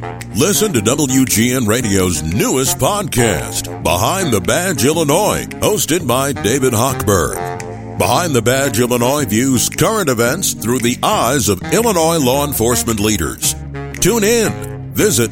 Listen to WGN Radio's newest podcast, Behind the Badge Illinois, hosted by David Hochberg. Behind the Badge Illinois views current events through the eyes of Illinois law enforcement leaders. Tune in. Visit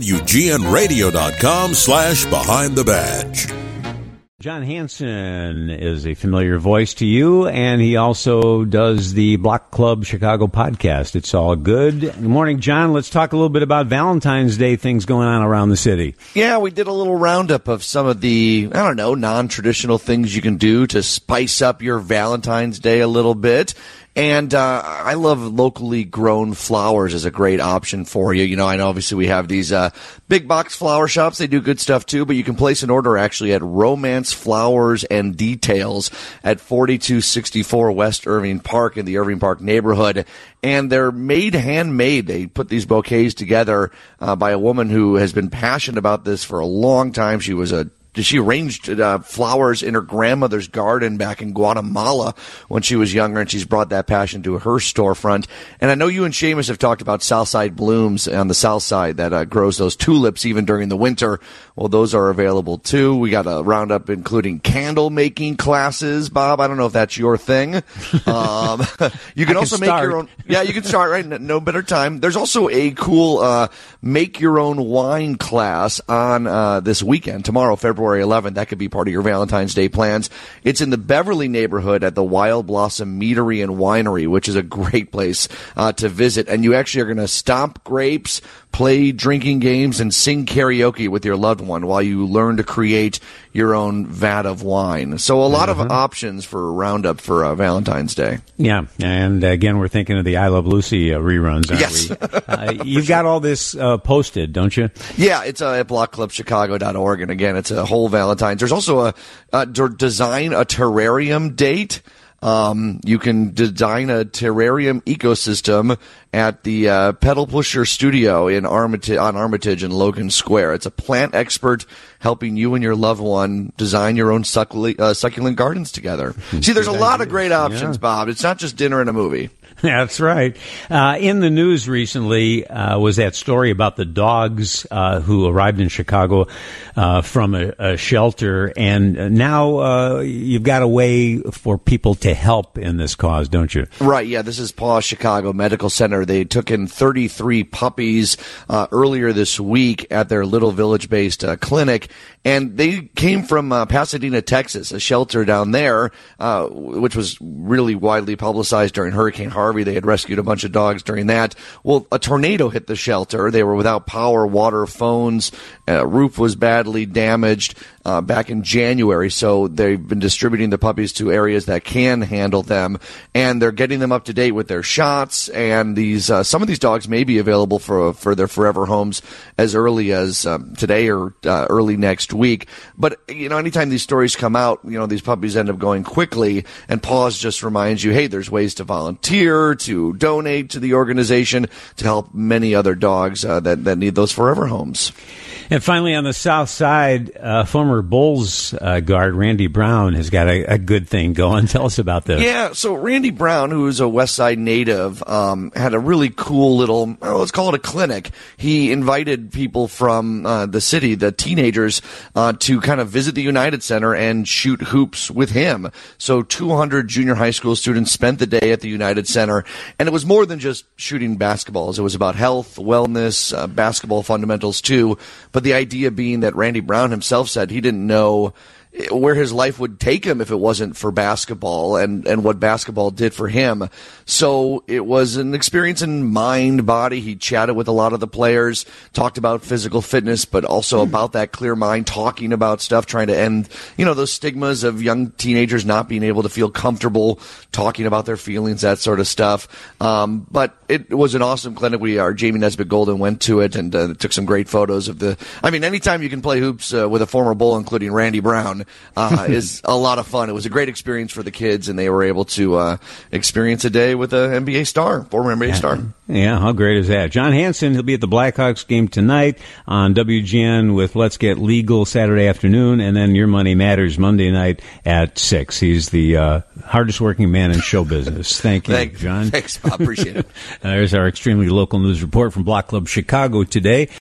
WGNRadio.com/Behind the Badge. John Hanson is a familiar voice to you, and he also does the Block Club Chicago podcast. It's all good. Good morning, John. Let's talk a little bit about Valentine's Day things going on around the city. Yeah, we did a little roundup of some of the, non-traditional things you can do to spice up your Valentine's Day a little bit. And I love locally grown flowers as a great option for you. You know, I know obviously we have these big box flower shops. They do good stuff too, but you can place an order actually at Romance Flowers and Details at 4264 West Irving Park in the Irving Park neighborhood. And they're handmade. They put these bouquets together by a woman who has been passionate about this for a long time. She arranged flowers in her grandmother's garden back in Guatemala when she was younger, and she's brought that passion to her storefront. And I know you and Seamus have talked about Southside Blooms on the south side that grows those tulips even during the winter. Well, those are available too. We got a roundup including candle making classes. Bob, I don't know if that's your thing. You can also make your own. Yeah, you can start, right? No better time. There's also a cool make your own wine class on this weekend, tomorrow, February 11th. That could be part of your Valentine's Day plans. It's in the Beverly neighborhood at the Wild Blossom Meadery and Winery, which is a great place to visit. And you actually are going to stomp grapes, play drinking games, and sing karaoke with your loved one while you learn to create your own vat of wine. So a lot of options for a roundup for Valentine's Day. Yeah, and again, we're thinking of the I Love Lucy reruns, aren't yes. we? You've got all this posted, don't you? Yeah, it's at blockclubchicago.org, and again, it's a whole Valentine's. There's also a design a terrarium date. You can design a terrarium ecosystem at the Pedal Pusher Studio on Armitage in Logan Square. It's a plant expert helping you and your loved one design your own succulent gardens together. See, there's a lot of great options, Bob. It's not just dinner and a movie. That's right. In the news recently was that story about the dogs who arrived in Chicago from a shelter, and now you've got a way for people to help in this cause, don't you? Right, yeah. This is Paws Chicago Medical Center. They took in 33 puppies earlier this week at their Little Village-based clinic, and they came from Pasadena, Texas, a shelter down there, which was really widely publicized during Hurricane Harvey. They had rescued a bunch of dogs during that. Well, a tornado hit the shelter. They were without power, water, phones. Roof was badly damaged back in January. So they've been distributing the puppies to areas that can handle them, and they're getting them up to date with their shots. And these some of these dogs may be available for their forever homes as early as today or early next week. But anytime these stories come out, these puppies end up going quickly. And Paws just reminds you, hey, there's ways to volunteer, to donate to the organization, to help many other dogs that need those forever homes. And finally, on the south side, former Bulls guard Randy Brown has got a good thing going. Tell us about this. Yeah, so Randy Brown, who is a West Side native, had a really cool little, let's call it a clinic. He invited people from the city, the teenagers, to kind of visit the United Center and shoot hoops with him. So 200 junior high school students spent the day at the United Center, and it was more than just shooting basketballs. It was about health, wellness, basketball fundamentals too. But the idea being that Randy Brown himself said he didn't know where his life would take him if it wasn't for basketball and what basketball did for him. So it was an experience in mind, body. He chatted with a lot of the players, talked about physical fitness, but also about that clear mind, talking about stuff, trying to end, those stigmas of young teenagers not being able to feel comfortable talking about their feelings, that sort of stuff. But it was an awesome clinic. Jamie Nesbitt Golden went to it and took some great photos of anytime you can play hoops with a former Bull, including Randy Brown, is a lot of fun. It was a great experience for the kids, and they were able to experience a day with an NBA star, former NBA star. Yeah, how great is that? John Hanson, he'll be at the Blackhawks game tonight on WGN with Let's Get Legal Saturday afternoon, and then Your Money Matters Monday night at 6. He's the hardest working man in show business. Thank you, John. Thanks, Bob. Appreciate it. There's our extremely local news report from Block Club Chicago today.